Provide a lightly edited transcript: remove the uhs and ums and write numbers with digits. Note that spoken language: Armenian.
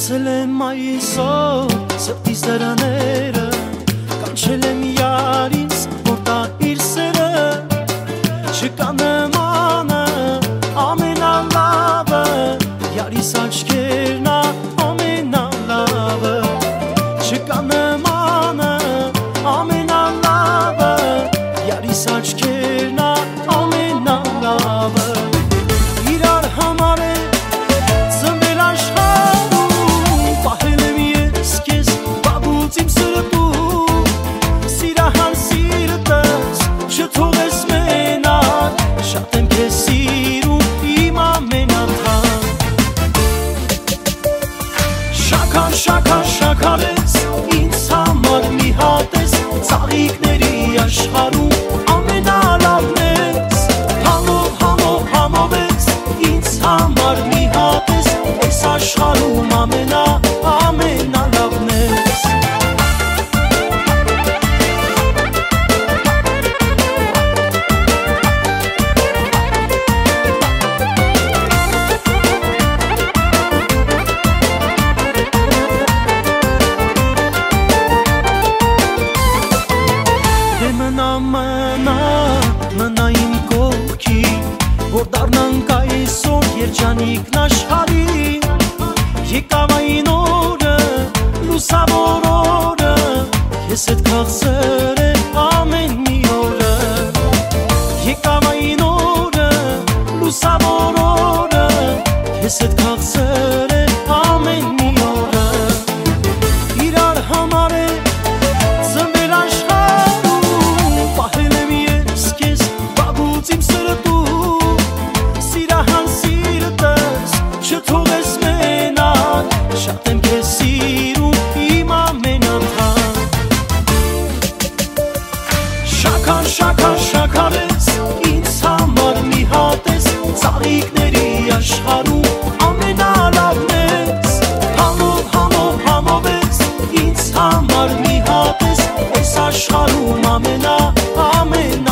Լսել եմ այսօր սրտիս դրաները, կանչել եմ յարից, որ տա իր սերը, չկա նմանը, ամենալավը, յարիս աչքերն ամենալավը, չկա նմանը, ամենալավը, յարիս աչքերն ամենալավը, իրար համար է ծնվել աշխարհում, պահել եմ ես քեզ բաբուց իմ սրտում, սիրահար սիրտս չթողես մենակ, շատ եմ քեզ սիրում իմ ամենաթան, շաքար, շաքար, շաքար ես ինձ համար մի հատ ես, ծաղիկների աշխարհում ամենալավն ես, համով, համով, համով ես ինձ համար մի հատ ես, այս աշխարհում ամենալավն ես։ Դե մնա իմ կողքին, որ դառնանք այսօր երջանիկն աշխարհին, եկավ այն օրը, լուսավոր օրը, քեզ հետ քաղցր է ամեն մի օրը, եկավ այն օրը, լուսավոր օրը, քեզ հետ քաղցր է ամեն մի օրը, իրար համար է ծնվել աշխարհում, պահել եմ ես քեզ բաբուց իմ սրտում, սիրահար սիրտս չթողես մենակ, շատ եմ քեզ սիրում իմ ամենաթան, շաքար, շաքար, շաքար ես ինձ համար մի հատ ես, ծաղիկների աշխարհում ամենալավն ես, համով, համով, համով ես ինձ համար մի հատ ես, այս աշխարհում ամենալավն